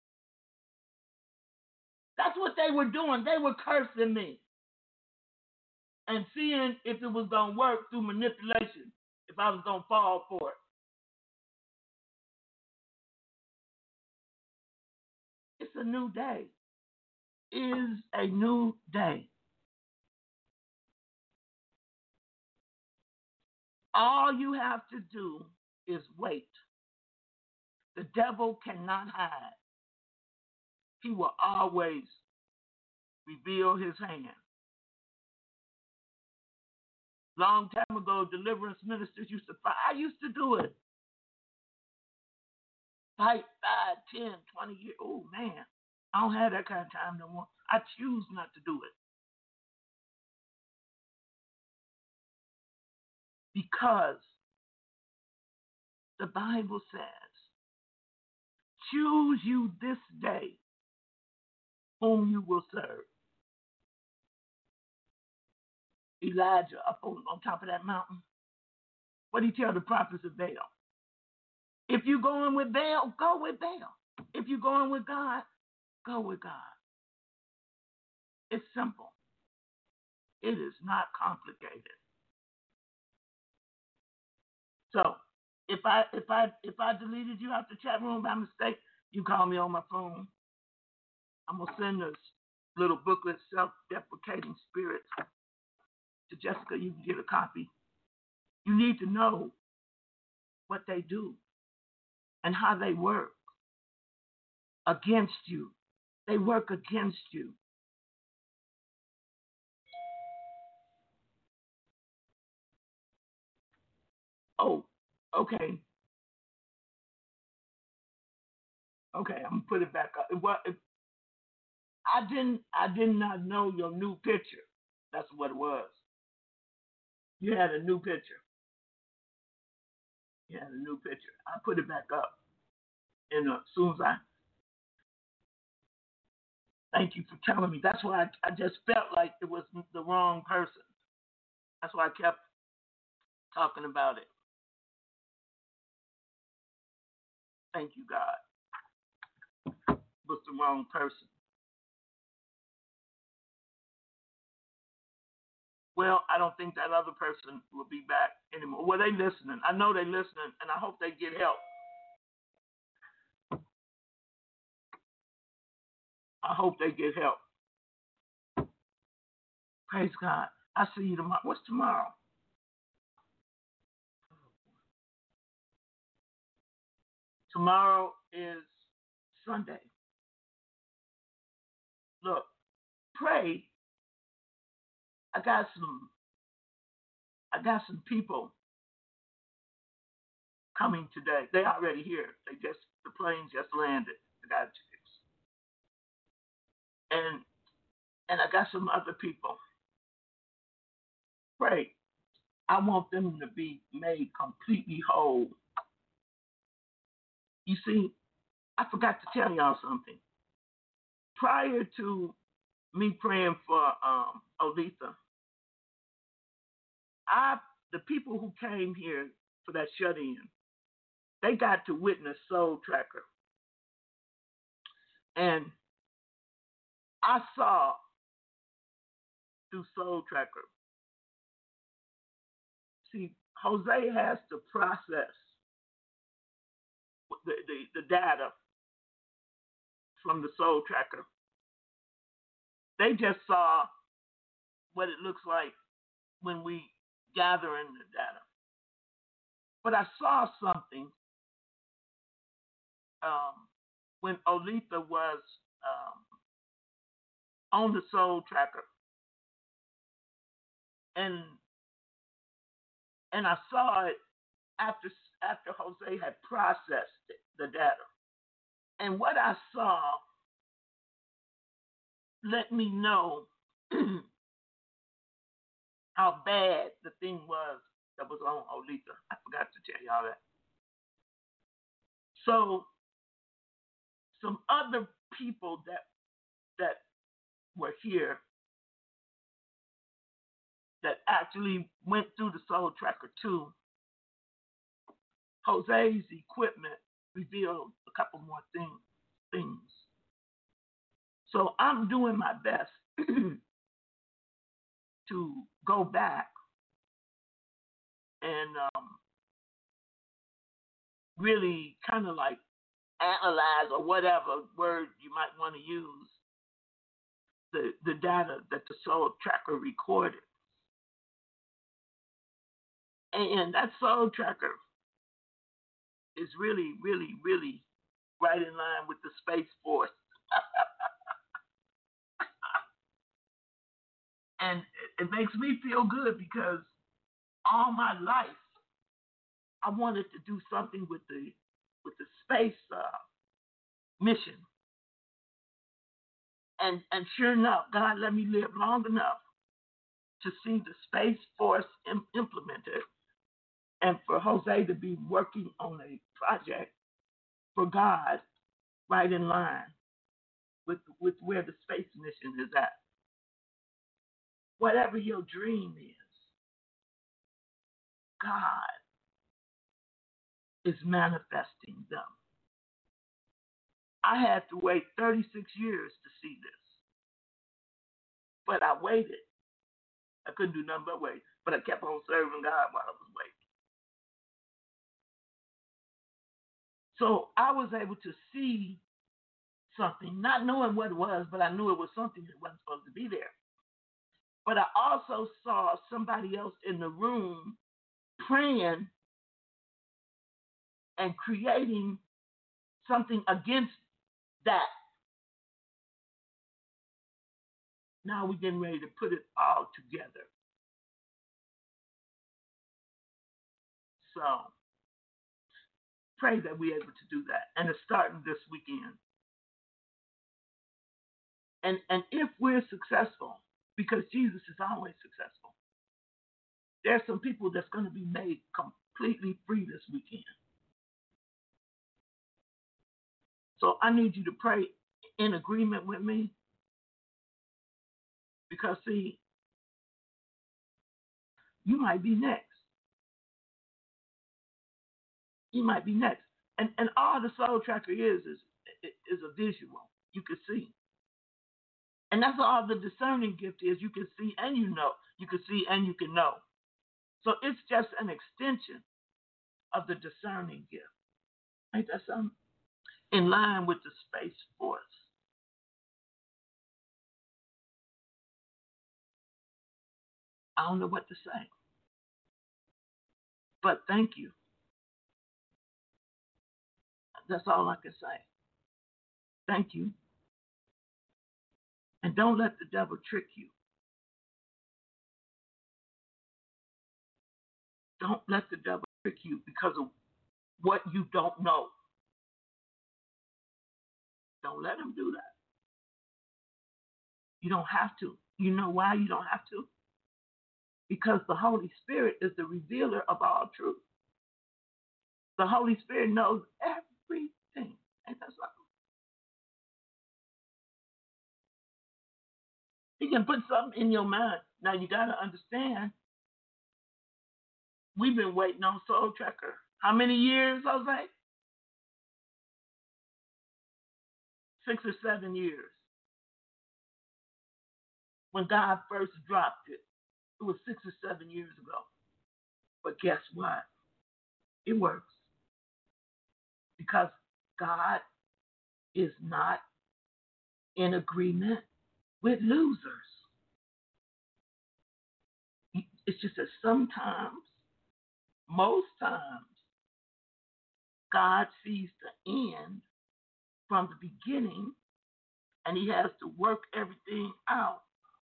That's what they were doing. They were cursing me and seeing if it was going to work through manipulation, if I was going to fall for it. It's a new day. It is a new day. All you have to do is wait. The devil cannot hide. He will always reveal his hand. Long time ago, deliverance ministers used to fight. I used to do it. Fight 5, 10, 20 years. Oh, man. I don't have that kind of time no more. I choose not to do it. Because the Bible says, choose you this day whom you will serve. Elijah up on top of that mountain. What did he tell the prophets of Baal? If you're going with Baal, go with Baal. If you're going with God, go with God. It's simple. It is not complicated. So if I deleted you out the chat room by mistake, you call me on my phone. I'm gonna send this little booklet, Self-Deprecating Spirits, to Jessica. You can get a copy. You need to know what they do and how they work against you. They work against you. Oh, okay. Okay, I'm gonna put it back up. I did not know your new picture. That's what it was. You had a new picture. You had a new picture. I put it back up. And as soon as thank you for telling me. That's why I just felt like it was the wrong person. That's why I kept talking about it. Thank you, God. It was the wrong person. Well, I don't think that other person will be back anymore. Well, they listening. I know they listening, and I hope they get help. I hope they get help. Praise God. I'll see you tomorrow. What's tomorrow? Tomorrow is Sunday. Look, pray. I got some people coming today. They already here. The plane just landed. I got tickets. And I got some other people. Pray. I want them to be made completely whole. You see, I forgot to tell y'all something. Prior to me praying for Olitha, the people who came here for that shut-in, they got to witness Soul Tracker. And I saw through Soul Tracker. See, Jose has to process the data from the Soul Tracker. They just saw what it looks like when we gather in the data. But I saw something when Olitha was on the Soul Tracker. And I saw it after Jose had processed the data. And what I saw let me know how bad the thing was that was on Olitha. I forgot to tell y'all that. So some other people that were here that actually went through the Soul Tracker too, Jose's equipment revealed a couple more things. So I'm doing my best to go back and really kind of like analyze, or whatever word you might want to use, the data that the Soul Tracker recorded. And that Soul Tracker is really, really, really right in line with the Space Force. And it makes me feel good because all my life I wanted to do something with the space mission. And sure enough, God let me live long enough to see the Space Force implemented, and for Jose to be working on a project for God right in line with where the space mission is at. Whatever your dream is, God is manifesting them. I had to wait 36 years to see this, but I waited. I couldn't do nothing but wait, but I kept on serving God while I was waiting. So I was able to see something, not knowing what it was, but I knew it was something that wasn't supposed to be there. But I also saw somebody else in the room praying and creating something against that. Now we're getting ready to put it all together. So pray that we're able to do that. And it's starting this weekend. And if we're successful, because Jesus is always successful, there's some people that's going to be made completely free this weekend. So I need you to pray in agreement with me. Because, see, you might be next. You might be next. And all the Soul Tracker is a visual. You can see. And that's all the discerning gift is. You can see and you know. You can see and you can know. So it's just an extension of the discerning gift. Ain't that something? In line with the Space Force. I don't know what to say. But thank you. That's all I can say. Thank you. And don't let the devil trick you. Don't let the devil trick you because of what you don't know. Don't let him do that. You don't have to. You know why you don't have to? Because the Holy Spirit is the revealer of all truth. The Holy Spirit knows everything. Ain't that something? He can put something in your mind. Now you got to understand, we've been waiting on Soul Tracker. How many years, Jose? 6 or 7 years. When God first dropped it, it was 6 or 7 years ago. But guess what? It works. Because God is not in agreement with losers. It's just that sometimes, most times, God sees the end from the beginning, and he has to work everything out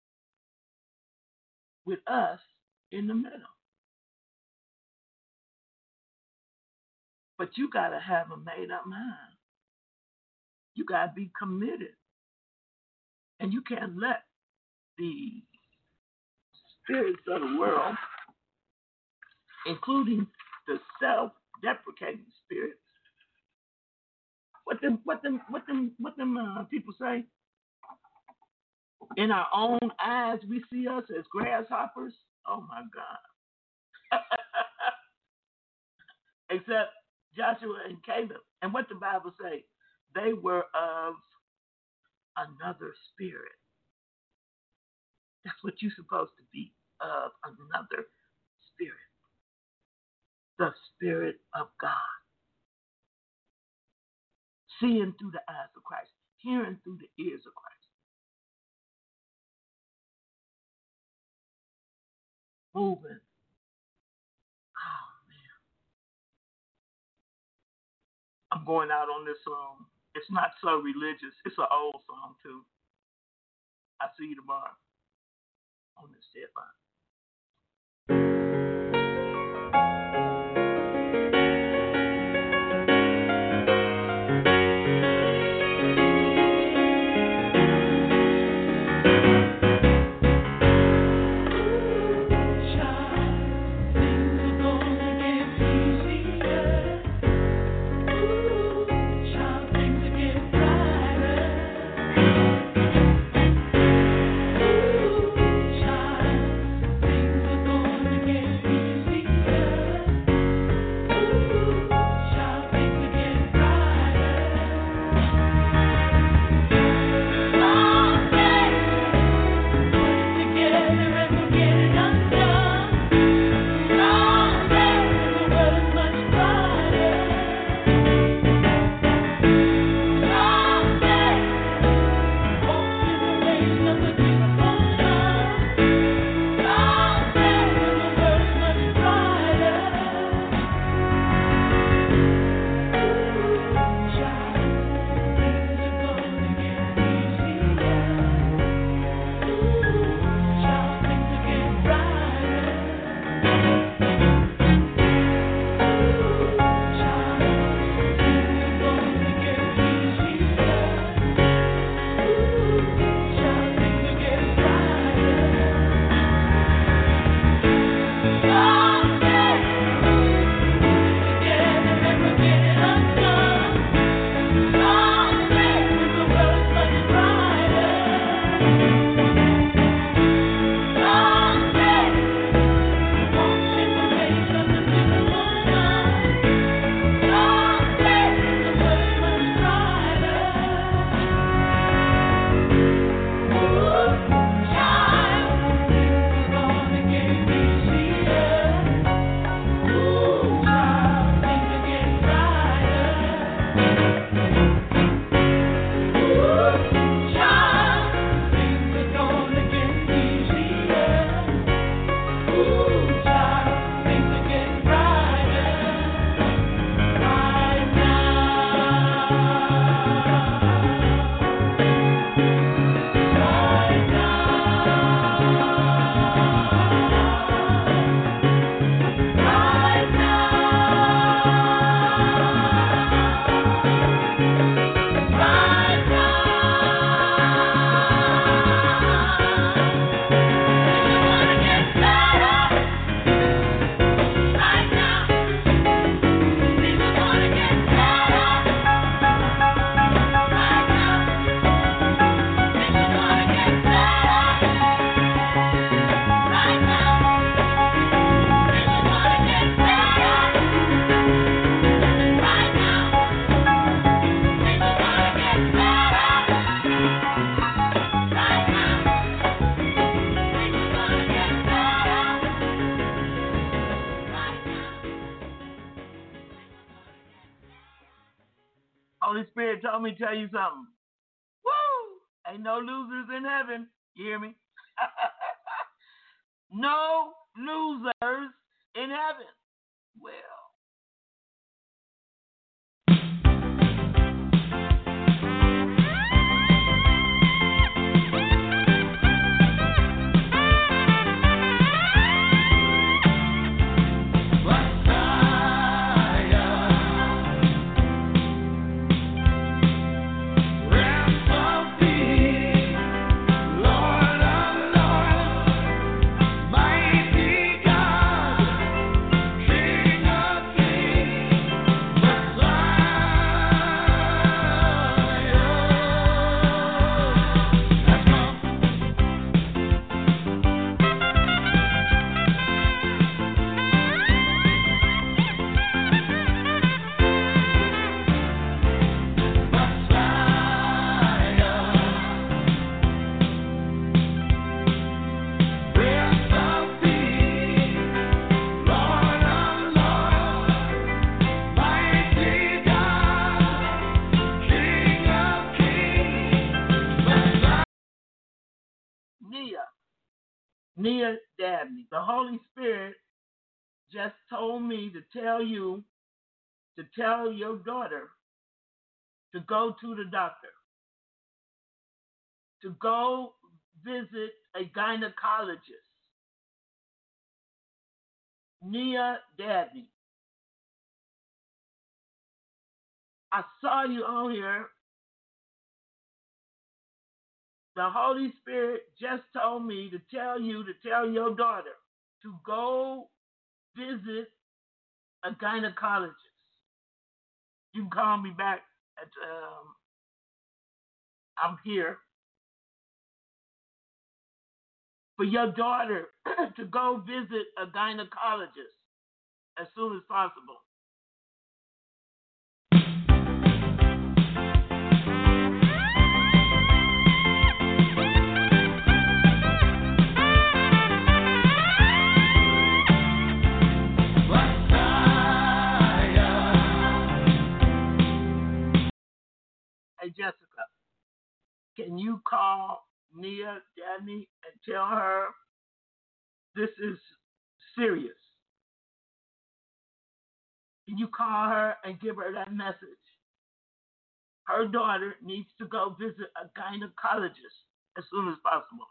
with us in the middle. But you got to have a made-up mind. You got to be committed. And you can't let the spirits of the world, including the self-deprecating spirits, what them people say? In our own eyes, we see us as grasshoppers. Oh my God! Except Joshua and Caleb, and what the Bible say? They were of another spirit. That's what you're supposed to be, of another spirit. The Spirit of God. Seeing through the eyes of Christ, hearing through the ears of Christ. Moving. Oh, man. I'm going out on this song. It's not so religious. It's an old song, too. I'll see you tomorrow on this deadline. Holy Spirit told me to tell you something. Woo! Ain't no losers in heaven. You hear me? No losers in heaven. Well. Nia Dabney, the Holy Spirit just told me to tell you, to tell your daughter to go to the doctor, to go visit a gynecologist. Nia Dabney. I saw you on here. The Holy Spirit just told me to tell you to tell your daughter to go visit a gynecologist. You can call me back at, I'm here. For your daughter to go visit a gynecologist as soon as possible. Hey, Jessica, can you call Nia Dabney and tell her this is serious? Can you call her and give her that message? Her daughter needs to go visit a gynecologist as soon as possible.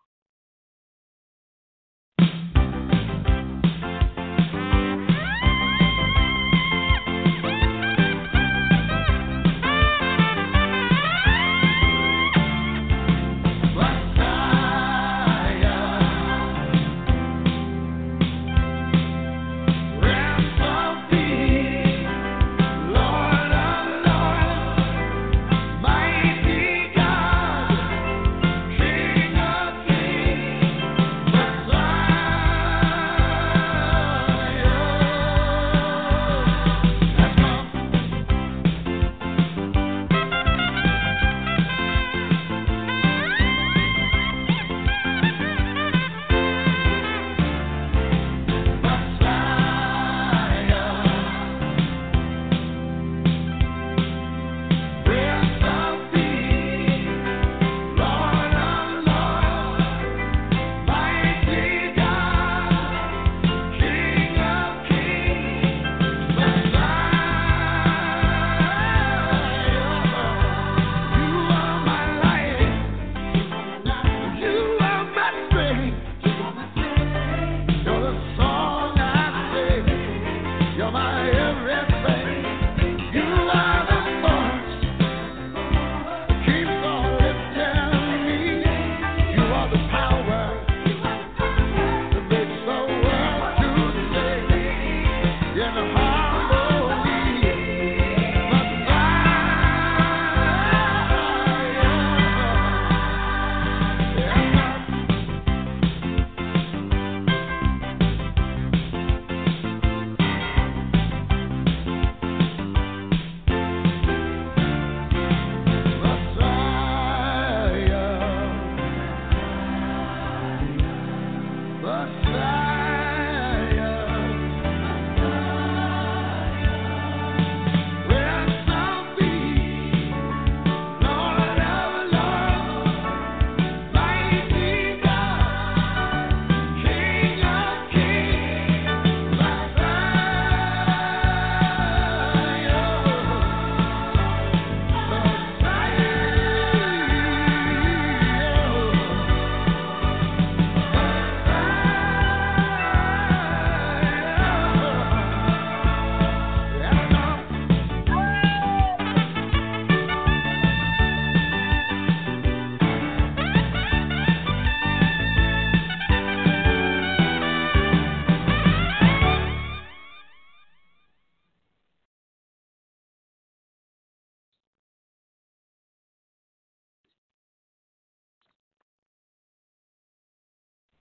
Messiah.